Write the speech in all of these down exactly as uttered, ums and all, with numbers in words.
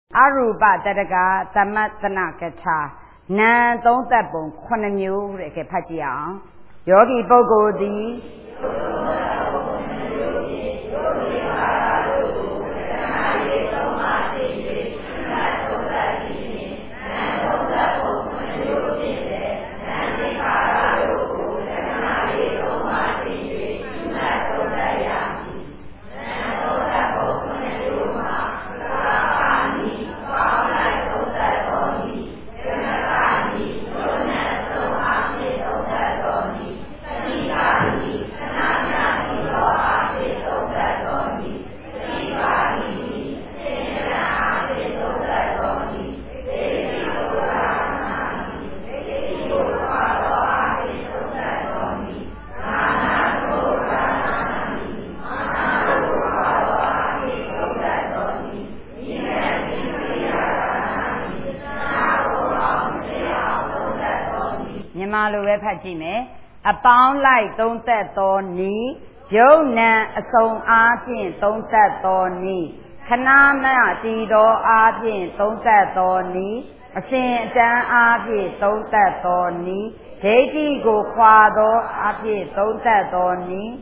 Aruba Tadaga, Tamatanakata, Nan don't that bone, Quanamu, Rekepatia, Yogi Bogodi. A pound like don't that Tony, Jona a song argent, don't that Tony, Kanana Dido argent, don't that Tony, a Saint Jan argent, don't that Tony, Katie go quado argent, don't that Tony.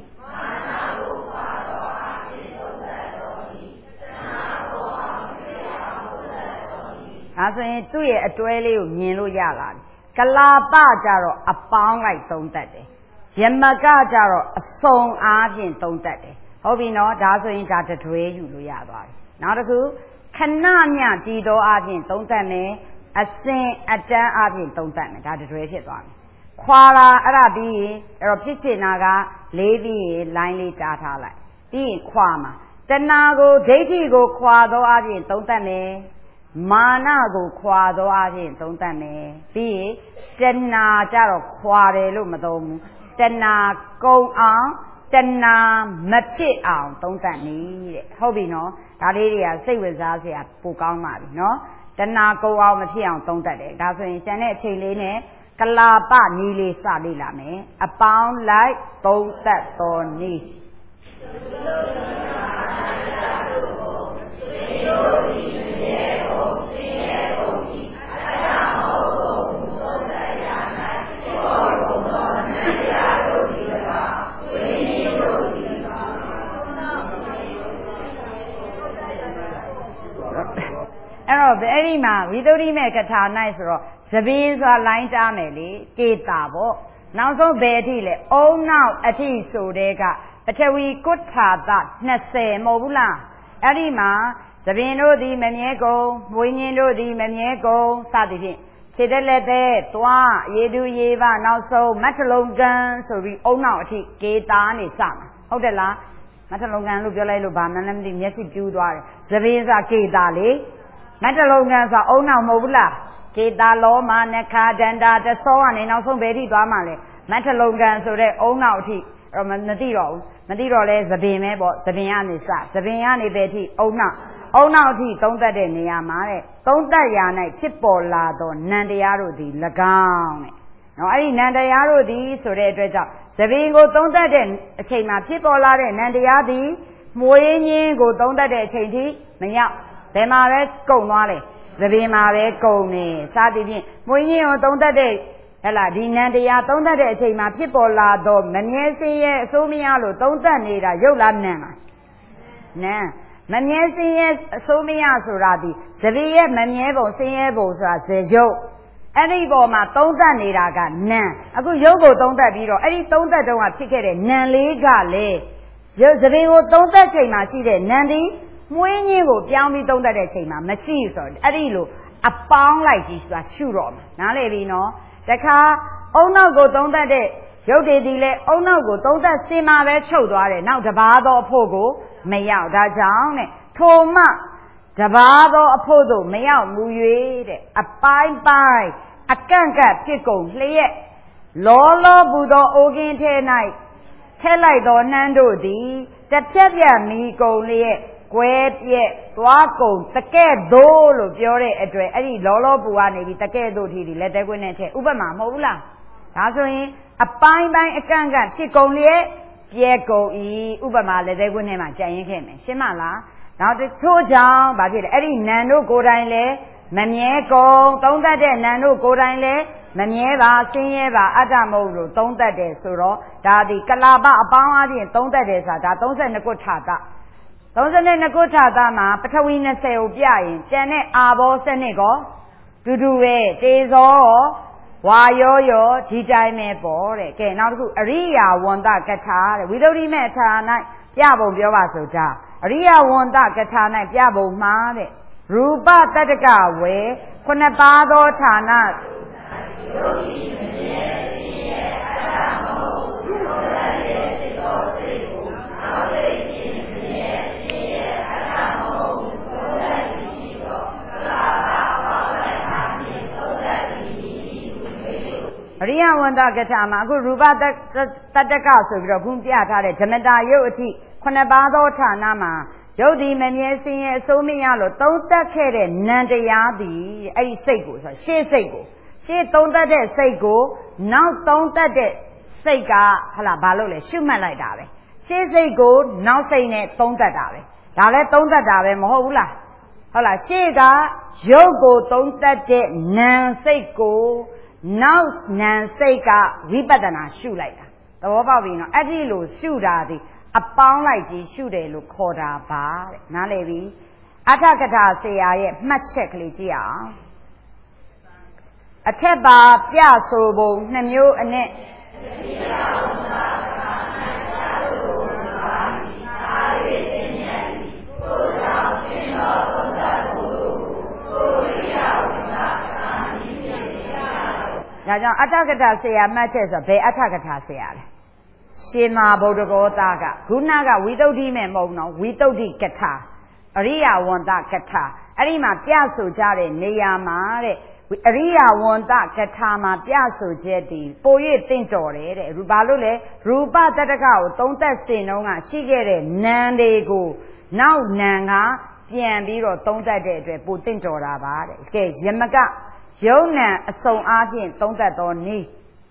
As when two years a twelve Yellow Yalan. Kalapa jaro a pound like don't that day. Yamaga jaro a song argent don't that day. Hobby no, that's when that to way you yaba. Not a good Kananya Dido argent don't that me, a saint a jan argent don't that me, that is way one. Kuala Arabi, or Pichinaga, lady, linely data like. Being Kwama. Tenago, Datigo, Quado argent don't that me. Mana go quado argent, don't I me? Be Tenna Jaro quare lumadom, Tenna go on, Tenna machi on, don't I me? Hobby no, that area say with us here, Pukang Mari, no? Tenna go out machi on, don't I? That's when Janet Chiline, Kalapa Nili Sadila me, a pound like don't that don't need. Very man, we don't make a town nice or the beans are lined down a gate tabo. Now so betty, oh now at least so they got, but we could have that, Nesse Mobula. Erima, the Vino di Memiego, Winino di Memiego, Sadi. Chidele, Tua, Yedu Yeva, now so Matalongan, so we own out gate down is some. How the la? Matalongan, Lugala Lubana, and the Yesi Judo, the beans are gate dali. Matalongans are own now Mobula. Kita Loma, Neka, Denda, the so on in also very Damale. Matalongans so they own out tea, or Madiro. Madiro is the beam, the Biani sa, the Biani Betty, own now. Own out tea, don't that in Yamare. Don't that yana, Chipolado, Nandiaro di Lagan. No, I Nandiaro di, so they dress up. The Bingo don't that in, a chain of Chipolade, Nandiadi, Moyni go don't that a chain, Maya. Bemare go nale, the Bemare go ne, Sadi, Moyni don't that day, Ella, Dinandia, don't that day, say my people la do, Mamiesi, so mialo, don't that need a yola nana. Nah, Mamiesi, so miasuradi, Sevilla, Mamievo, Seabo, says yo. Any boma, don't that need a gun, nah. A good yogo don't that be, any don't that don't have ticket, Nanly Gale. Josephine don't that say my sheet, Nandy. When you go down, we don't that say my machine, a little, a pound like this was shoot on. Now, let me know. The car, oh no, go don't that day. You did delay, oh no, go don't that see my red shoulder. Now the bado pogo, may out that down. Toma, the bado apodo, may out move a bye bye, a ganga chico, lay it. Lolo Budo Ogin night. Tell I don't nando di, the Chavia me go lay it. Quet yet, Tuaco, the cat dole of your address, any lolo buani, the cat do he let the winner take Ubama Mola. That's a pine by a ganga, chico, Pieko e Ubama, let the winner, Giant came. Shemala, နောက်တချို့ကြောင့်ဗာဖြစ်တယ်အဲ့ဒီနံတို့ကိုယ်တိုင်လဲမမြဲကုန်သုံးတတ်တဲ့နံတို့ကိုယ်တိုင်လဲမမြဲပါဆင်းရဲပါအတ္တမဟုတ်လို့သုံးတတ်တယ်ဆိုတော့ဒါဒီကလာပအပေါင်းအပြင်သုံးတတ်တယ်ဆိုတာဒါသုံး၂ခုထာတသုံး၂ခုထာတမှာပထဝီ၂၀ကိုပြရင်ကျန်တဲ့အာဘောစနစ်ကောတူတူပဲတေဇောရောဝါယောရောဒီတိုင်းပဲပေါ့တဲ့ကဲနောက်တစ်ခုအရိယာဝန္တကထာတဲ့ဝိသုဒ္ဓိမေထာ၌ပြပုံပြောပါဆိုကြအရိယာဝန္တကထာ၌ပြပုံမှာတဲ့ရူပတတ္တကဝေခုနှစ်ပါးသောဌာနယောဂီမမြဲသိရဲ့အတ္တမဟုတ်သုဒ္ဓရဲ့စိတ်တော်စိတ်ကိုနောက်သိခြင်းမမြဲသိရဲ့အတ္တမဟုတ်သုဒ္ဓရှိသောကလာပါပေါင်းလိုက်တာဖြင့်သုဒ္ဓအရိယဝန္တကထာမှာအခုရူပတတ္တကဆိုပြီးတော့ခုပြထားတဲ့ဓမ္မတာယုတ်အထိခုနှစ်ပါးသောဌာနမှာယုတ်ဒီမမြဲစင်းရဲ့အစိုးမရလို့သုံးတက်ခဲ့တဲ့နံတရားသည်အဲ့ဒီစိတ်ကိုဆိုရှေ့စိတ်ကိုရှေ့သုံးတက်တဲ့စိတ်ကိုနောက်သုံးတက်တဲ့စိတ်ကဟလာဘာလို့လဲရှုမှတ်လိုက်တာပဲရှေ့စိတ်ကိုနောက်စိတ်နဲ့သုံးတက်တာပဲဒါလည်းသုံးတက်တာပဲမဟုတ်ဘူးလားဟုတ်လားရှေ့ကယုတ်ကိုသုံးတက်တဲ့နံစိတ်ကိုနောက်နံစိတ်ကဝိပဿနာရှုလိုက်တာသဘောပေါက်ပြီနော်အဲ့ဒီလိုရှုတာဒီအပေါင်းလိုက်ကြီးရှုတယ်လို့ခေါ်တာပါတဲ့နားလည်ပြီအထကထာဆရာရဲ့မှတ်ချက်ကလေးကြည့်အောင်အထက်ပါပြဆိုပုံနှမျိုးအနဲ့ဒါကြောင့်အထကထာဆရာမှတ်ချက်ဆိုဘယ်အထကထာဆရာလဲရှင်မာဗုဒ္ဓဂောသားကခုနကဝိသုဒ္ဓိမဲ့မဟုတ်နော်ဝိသုဒ္ဓိကထာအရိယဝန္တကထာအဲ့ဒီမှာပြဆိုကြတဲ့နေရာမှာတဲ့အရိယဝန္တကထာမှာပြဆိုချက်တည်ပို၍တင့်တော်တယ်တဲ့ဘာလို့လဲရူပတတ္တကကိုသုံးသက်စင်တော့ကရှိခဲ့တဲ့နံတွေကိုနောက်နံကပြန်ပြီးတော့သုံးသက်တဲ့အတွက်ပိုတင့်တော်တာပါတဲ့ကဲယမကယုံနံအစုံအားဖြင့်သုံးသက်တော်နီး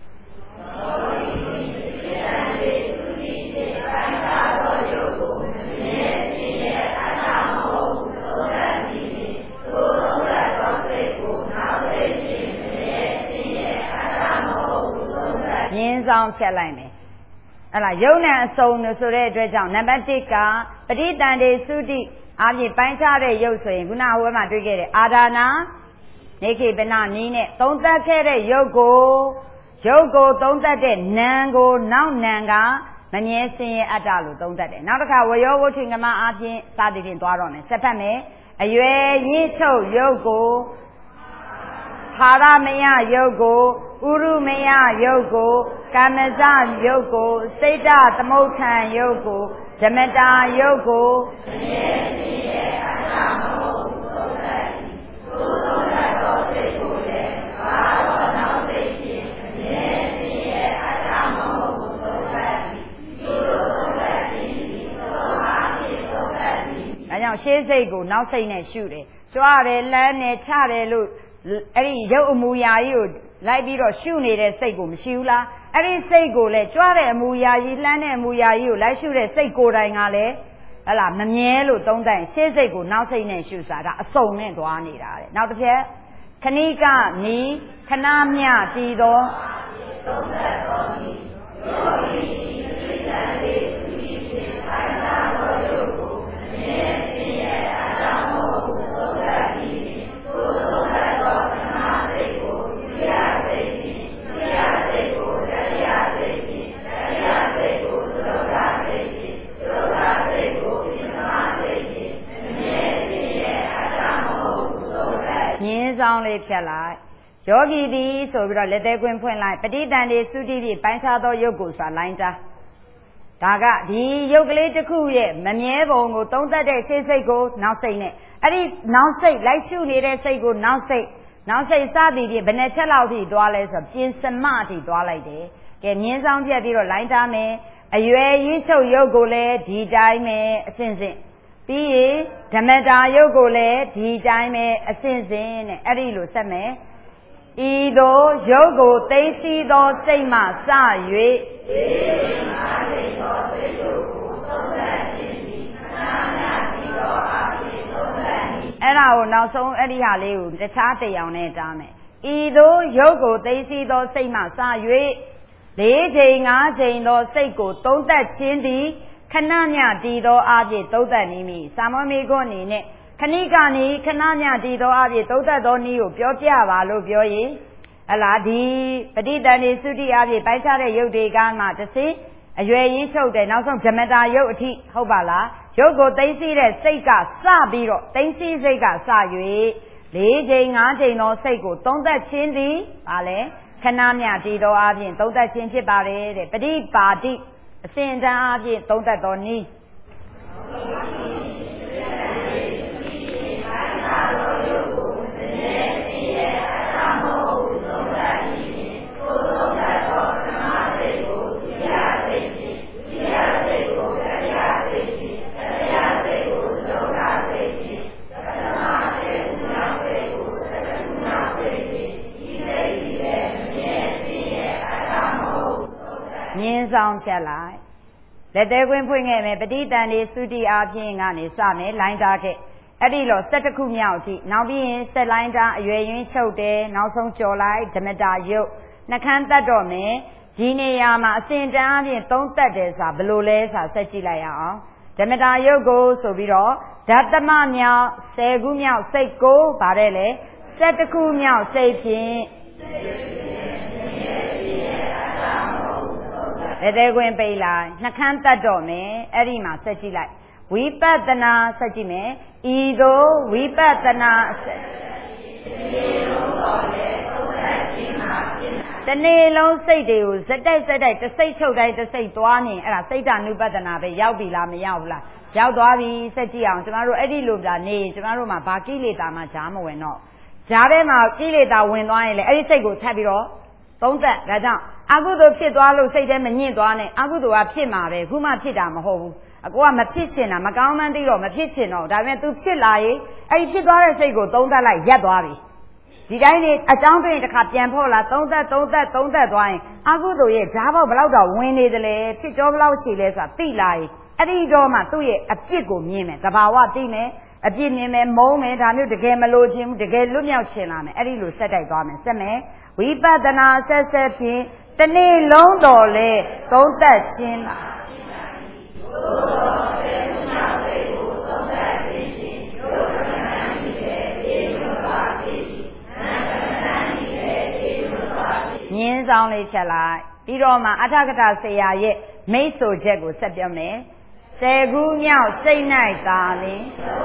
ရင်းဆောင်ဖြတ်လိုက်မယ်အဲ့လားယုံနံအစုံလို့ဆိုတဲ့အတွက်ကြောင့်နံပါတ်၁ကပဋိတန်တေသုတိအားဖြင့်ပိုင်းခြားတဲ့ရုပ်ဆိုရင်ခုနဟိုဘက်မှာတွေ့ခဲ့တဲ့အာဒါနာနေခိပနနီးနဲ့သုံးသပ်ခဲ့တဲ့ရုပ်ကိုရုပ်ကိုသုံးသပ်တဲ့နာမ်ကိုနောက်နာမ်ကမမြဲစင်းရဲ့အတ္တလို့သုံးသပ်တယ်နောက်တစ်ခါဝယောဝဋ္ဌိငမအားဖြင့်စသည်ဖြင့်သွားတော့မယ်ဆက်ဖက်မယ်အရွယ်ရင်းချုပ်ရုပ်ကိုဟာရမယရုပ်ကိုဥရုမယရုပ်ကိုကာမဇရုပ်ကိုစိတ်တသမုဋ္ဌံရုပ်ကိုဓမ္မတာရုပ်ကိုမမြဲစင်းရဲ့အတ္တမဟုတ်သုံးသပ်သို့သုံးသပ်သောစိတ်ကိုလည်းဘာတော်နောက်စိတ်ဖြင့်မမြဲစင်းရဲ့အတ္တမဟုတ်သုံးသပ်သို့သုံးသပ်သည်သုံးအားဖြင့်သုံးသပ်သည်အဲကြောင့်ရှေးစိတ်ကိုနောက်စိတ်နဲ့ရှုတယ်ကြွားတယ်လမ်းတယ်ချတယ်လို့အဲ့ဒီရုပ်အမူအရာကြီးကိုလိုက်ပြီးတော့ရှုနေတဲ့စိတ်ကိုမရှိဘူးလားအဲ့ဒီစိတ်ကိုလည်းကြွားတဲ့အမူအရာကြီးလှမ်းတဲ့အမူအရာကြီးကိုလိုက်ရှုတဲ့စိတ်ကိုယ်တိုင်ကလည်းဟလာမမြဲလို့သုံးတိုင်ရှေ့စိတ်ကိုနောက်စိတ်နဲ့ရှုစားတာအစုံနဲ့သွားနေတာတဲ့နောက်တစ်ချက်ခဏိကနီခဏမြတည်သောသုံးသက်တော်နီယောဂီစိတ်တန်လေးသူကြီးဖြင့်ခိုင်နာသောယုတ်ကိုမမြဲခြင်းရဲ့အတ္တမဟုတ်သုံးသက်သည်သို့သုံးသက်သောခဏစိတ်ကိုသိရစိတ်ဖြင့်သိရစိတ်ကိုတရားစိတ်ဖြင့်တရားစိတ်ကိုသုဒ္ဓစိတ်ဖြင့်သုဒ္ဓစိတ်ကိုပြင်းမာစိတ်ဖြင့်မမြဲခြင်းရဲ့အတ္တမဟုတ်သုံးသက်ရင်းဆောင်လေးဖြတ်လိုက်ယောဂီသည်ဆိုပြီးတော့လက်သေးကွင်းဖွင့်လိုက်ပဋိတန်တေသုတိဖြင့်ပိုင်းခြားသောယုတ်ကိုဆိုတာလိုင်းကြားဒါကဒီယုတ်ကလေးတစ်ခုရဲ့မမြဲပုံကိုသုံးသက်တဲ့ရှေ့စိတ်ကိုနောက်စိတ်နဲ့အဲ့ဒီနောက်စိတ်လိုက်ရှုနေတဲ့စိတ်ကိုနောက်စိတ်နောက်စိတ်စသည်ဖြင့်ဘယ်နှချက်လောက်ထိသွားလဲဆိုပြင်စမအထိသွားလိုက်တယ်ကဲမြင်းဆောင်ပြက်ပြီးတော့လိုင်းထားမယ်အရွယ်ရင်းချုပ်ယုတ်ကိုလည်းဒီတိုင်းပဲအစဉ်စဉ်ပြီးရင်ဓမ္မတာယုတ်ကိုလည်းဒီတိုင်းပဲအစဉ်စဉ်နဲ့အဲ့ဒီလိုဆက်မယ်ဤသို့ယုတ်ကိုသိသိသောစိတ်မှစ၍ဒီမာသိသောစိတ်တို့ကိုသုံးသပ်ခြင်းသည်ခဏနာအဲ့ဒါကိုနောက်ဆုံးအဲ့ဒီဟာလေးကိုတခြားတရားနဲ့တားမယ်ဤသို့ရုပ်ကိုသိသိသောစိတ်မှစ၍လေးချိန်ငါးချိန်သောစိတ်ကိုသုံးသက်ခြင်းသည်ခဏမြတည်သောအဖြစ်သုံးသက်နေမည်စာမွေးမိခွန်းအနေနဲ့ခဏိကနီခဏမြတည်သောအဖြစ်သုံးသက်သောနည်းကိုပြောပြပါလို့ပြောရင်ဟလာဒီပဋိသန္ဓေသုတိအဖြစ်ပိုင်းခြားတဲ့ရုပ်တွေကမှတစ်စိအရွယ်ရင်းချုပ်တယ်နောက်ဆုံးဓမ္မတာရုပ်အထိဟုတ်ပါလားရုပ်ကိုသိသိတဲ့စိတ်ကစပြီးတော့သိသိစိတ်ကစ၍လေးချိန်ငါးချိန်သောစိတ်ကိုသုံးသက်ခြင်းသည်ပါလေခဏမြတည်သောအပြင်သုံးသက်ခြင်းဖြစ်ပါတယ်တဲ့ပဋိပါတိအစဉ်တန်းအပြင်သုံးသက်သောနည်းမြင်းဆောင်ချက်လိုက်လက်သေးခွင်းဖွင့်ခဲ့မယ်ပဋိသန္ဓေသုတိအပြင်ကနေစမယ်လိုင်းသားခဲ့အဲ့ဒီတော့၁၁ခုမြောက်အထိနောက်ပြီးရင်ဆက်လိုင်းသားအရွယ်ရင်းချုပ်တယ်နောက်ဆုံးကြော်လိုက်ဓမ္မတာယုတ်နှခမ်းတတ်တော့မယ်ဒီနေရာမှာအစဉ်တန်းအပြင်သုံးသက်တယ်ဆိုတာဘယ်လိုလဲဆိုတာဆက်ကြည့်လိုက်ရအောင်ဓမ္မတာယုတ်ကိုဆိုပြီးတော့ဓတ္တမမြောက်၁၀ခုမြောက်စိတ်ကိုဗါတဲ့လေ၁၁ခုမြောက်စိတ်ဖြင့်လက်သေးခွင်းပိတ်လိုက်နှခမ်းတတ်တော့မယ်အဲ့ဒီမှာဆက်ကြည့်လိုက်ဝိပဿနာဆက်ကြည့်မယ်ဤသို့ဝိပဿနာတနေ့လုံးစိတ်တွေကိုဇက်တိုက်ဇက်တိုက်တစ်စိတ်ချုပ်တိုင်းတစ်စိတ်သွားနေအဲ့ဒါစိတ်ဓာနုပဒနာပဲရောက်ပြီလားမရောက်ဘူးလားရောက်သွားပြီဆက်ကြည့်အောင်ကျမတို့အဲ့ဒီလိုပြနေကျမတို့မှာဘာကိလေသာမှဈာမဝင်တော့ဈာထဲမှာကိလေသာဝင်သွားရင်လေအဲ့ဒီစိတ်ကိုထပ်ပြီးတော့သုံးသက်ဒါကြောင့်အကုသိုလ်ဖြစ်သွားလို့စိတ်ထဲမညစ်သွားနဲ့အကုသိုလ်ကဖြစ်မှာပဲခုမှဖြစ်တာမဟုတ်ဘူးအကိုကမဖြစ်ချင်တာမကောင်းမှန်းသိတော့မဖြစ်ချင်တော့ဒါပေမဲ့ तू ဖြစ်လာရင်အဲ့ဒီဖြစ်သွားတဲ့စိတ်ကိုသုံးသက်လိုက်ရက်သွားပြီဒီတိုင်းနေအကြောင်းတွင်တစ်ခါပြန်ဖို့လာသုံးသက်သုံးသက်သုံးသက်သွားရင်အကုသိုလ်ရဲ့ဓာတ်ပေါက်ဘလောက်တော့ဝင်နေတယ်လေဖြစ်ကြောဘလောက်ရှိလဲဆိုတာသိလာရင်အဲ့ဒီတော့မှသူ့ရဲ့အပြစ်ကိုမြင်မယ်တဘာဝသိမယ်အပြစ်မြင်မယ်မုန်းမယ်ဒါမျိုးတကယ်မလို့ခြင်းတကယ်လွတ်မြောက်ခြင်းလာမယ်အဲ့ဒီလိုဆက်တိုက်သွားမယ်ဆက်မယ်ဝိပဿနာဆက်ဆက်ဖြင့်တနေ့လုံးတော်လေသုံးသက်ခြင်းလာမြင်းဆောင်လေးချက်လိုက်ပြီးတော့မှအထကထာဆရာရဲ့မိတ်ဆိုချက်ကိုဆက်ပြောမယ်ဆယ်ခုမြောက်စိတ်၌သာလင်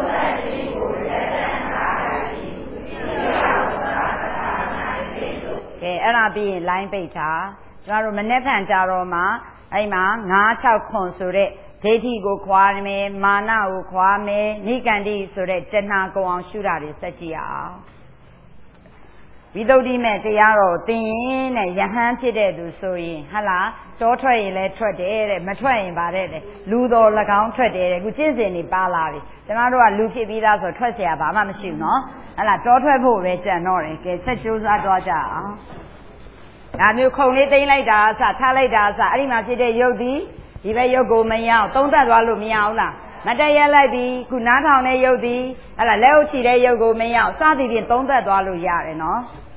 ကဲအဲ့ဒါပြီးရင် line ပိတ်ထားကျမတို့မနေ့ဖန်ကြတော့မှအဲ့မှာငါး၆ခွန်ဆိုတဲ့ဒိဋ္ဌိကိုခွာမယ်မာနကိုခွာမယ်နိကန္တိဆိုတဲ့တဏှာကိုအောင်ရှုတာတွေဆက်ကြည့်အောင်ဝိသုဒ္ဓိမဲ့တရားတော်သင်ရင်တဲ့ယဟန်ဖြစ်တဲ့သူဆိုရင်ဟလာတောထွက်ရင်လည်းထွက်တယ်တဲ့မထွက်ရင်ပါတဲ့လူတော်၎င်းထွက်တယ်တဲ့အခုကျင့်စဉ်တွေပါလာပြီကျမတို့ကလူဖြစ်ပြီးသားဆိုထွက်เสียဘာမှမရှိဘူးနော်ဟလာတောထွက်ဖို့ပဲကြံတော့တယ်ကဲဆက်ကြိုးစားသွားကြအောင်ဒါမျိုးခုံလေးသိမ့်လိုက်တာအစထားလိုက်တာအစအဲ့ဒီမှာဖြစ်တဲ့ယုတ်ဒီဒီဘက်ယုတ်ကိုမရောက်သုံးသက်သွားလို့မရဘူးလားမတည့်ရလိုက်ပြီးခုနားထောင်တဲ့ယုတ်ဒီဟလာလက်ဥချီတဲ့ယုတ်ကိုမရောက်စသည်ဖြင့်သုံးသက်သွားလို့ရတယ်နော်